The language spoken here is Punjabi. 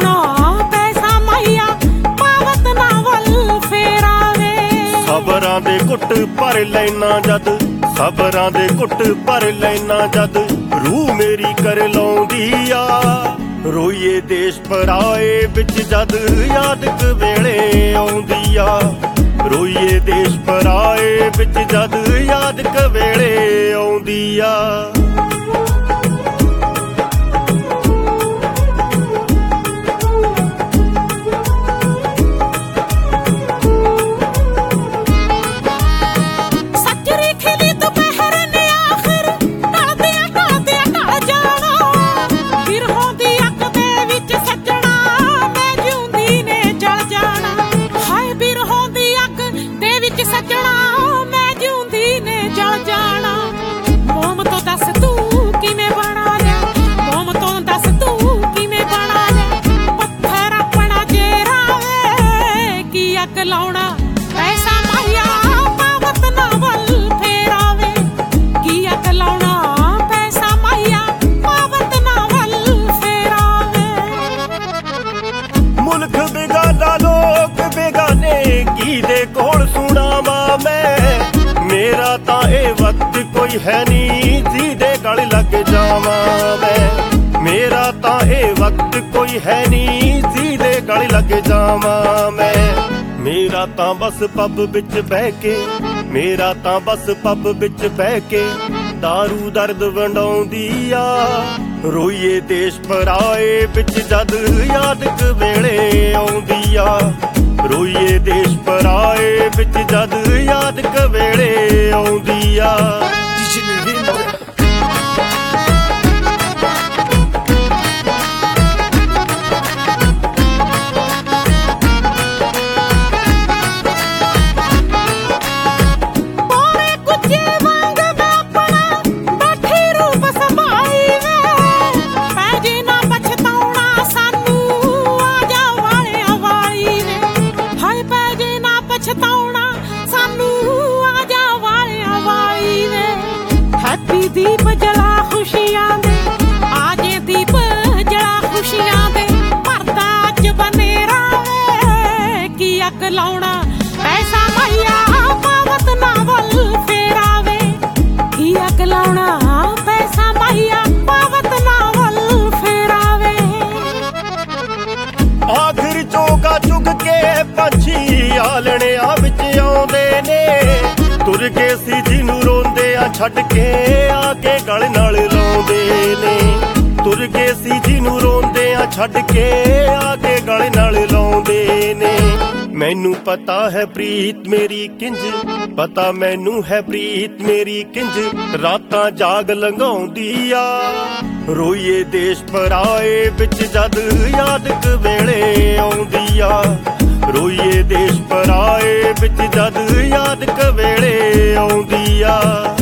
ਲਾਉਣਾ ਪੈਸਾ ਮਾਹੀਆ ਪਾਵਤ ਨਾ ਵੱਲ ਫੇਰਾਵੇ। ਸਬਰਾਂ ਦੇ ਘੁੱਟ ਭਰ ਲੈਣਾ ਜਦ, ਸਬਰਾਂ ਦੇ ਘੁੱਟ ਭਰ ਲੈਣਾ ਜਦ, ਰੂਹ ਮੇਰੀ ਕਰ ਲਾਉਂਦੀ ਆ। ਰੋਈਏ ਦੇਸ਼ ਪਰਾਏ ਵਿੱਚ ਜਦ, ਯਾਦ ਕ ਵੇਲੇ ਆਉਂਦੀ ਆ। ਰੋਈਏ ਦੇਸ਼ ਪਰਾਏ ਵਿੱਚ ਜਦ, ਯਾਦ ਕ ਵੇਲੇ ਆਉਂਦੀ ਆ। ਲਾਉਣਾ ਪੈਸਾ ਮਾਹੀਆ ਪਾਵਤ ਨਾ ਵੱਲ ਫੇਰਾਵੇ। ਕੀ ਅੱਗ ਲਾਉਣਾ ਪੈਸਾ ਮਾਹੀਆ ਪਾਵਤ ਨਾ ਵੱਲ ਫੇਰਾਵੇ। ਮੁਲਕ ਬੇਗਾਨਾ ਲੋਕ ਬੇਗਾਨੇ ਕਿਹਦੇ ਕੋਲ ਸੁਣਾਵਾਂ ਮੈਂ। ਮੇਰਾ ਤਾਂ ਇਹ ਵਕਤ ਕੋਈ ਹੈ ਨੀ ਜਿਹਦੇ ਗਲ ਲੱਗ ਜਾਵਾਂ ਮੈਂ। ਮੇਰਾ ਤਾਂ ਇਹ ਵਕਤ ਕੋਈ ਹੈ ਨੀ ਜਿਹਦੇ ਗਲ ਲੱਗ ਜਾਵਾਂ ਮੈਂ। ਮੇਰਾ ਤਾਂ ਬਸ ਪੱਬ ਵਿੱਚ ਬਹਿ ਕੇ, ਮੇਰਾ ਤਾਂ ਬਸ ਪੱਬ ਵਿੱਚ ਬਹਿ ਕੇ ਦਾਰੂ ਦਰਦ ਵੰਡਾਉਂਦੀ ਆ। ਰੋਈਏ ਦੇਸ਼ ਪਰਾਏ ਵਿੱਚ ਜਦ, ਯਾਦ ਕ ਵੇਲੇ ਆਉਂਦੀ ਆ। ਰੋਈਏ ਦੇਸ਼ ਪਰਾਏ ਵਿੱਚ ਜਦ, ਯਾਦ ਕ ਵੇਲੇ ਆਉਂਦੀ ਆ। ਹੈਪੀ ਦੀਪ ਜਲਾ ਖੁਸ਼ੀਆਂ ਦੇ, ਆਜੇ ਦੀਪ ਜਲਾ ਖੁਸ਼ੀਆਂ ਦੇ, ਭਰਦਾ ਅੱਜ ਬਨੇਰਾ ਵੇ। ਕੀ ਅੱਗ ਲਾਉਣਾ ਪੈਸਾ ਮਾਹੀਆ ਪਾਵਤ ਨਾ ਵੱਲ ਫੇਰਾਵੇ। ਕੀ ਅੱਗ ਲਾਉਣਾ ਪੈਸਾ ਮਾਹੀਆ ਪਾਵਤ ਨਾ ਵੱਲ ਫੇਰਾਵੇ। ਆਖਿਰ ਚੋਗਾ ਚੁਗ ਕੇ ਪੰਛੀ ਆਲਣਿਆਂ ਵਿੱਚ ਆਉਂਦੇ ਨੇ। ਤੁਰ ਕੇ ਸੀ ਜਿਹਨੂੰ ਰੋਂਦੇ ਆ ਛੱਡ ਕੇ ਆ ਕੇ ਗਲ ਨਾਲ ਲਾਉਂਦੇ ਨੇ। ਤੁਰ ਕੇ ਸੀ ਜਿਹਨੂੰ ਰੋਂਦੇ ਆ ਛੱਡ ਕੇ ਆ ਕੇ ਗਲ ਨਾਲ ਲਾਉਂਦੇ ਨੇ। ਮੈਨੂੰ ਪਤਾ ਹੈ ਪ੍ਰੀਤ ਮੇਰੀ ਕਿੰਜ, ਪਤਾ ਮੈਨੂੰ ਹੈ ਪ੍ਰੀਤ ਮੇਰੀ ਕਿੰਜ, ਰਾਤਾਂ ਜਾਗ ਲੰਘਾਉਂਦੀ ਆ। ਰੋਈਏ ਦੇਸ਼ ਪਰਾਏ ਵਿੱਚ ਜਦ, ਯਾਦ ਕ ਵੇਲੇ ਆਉਂਦੀ ਆ। ਰੋਈਏ ਦੇਸ਼ ਪਰਾਏ ਵਿੱਚ ਜਦ, ਯਾਦ ਕ ਵੇਲੇ ਆਉਂਦੀ ਆ।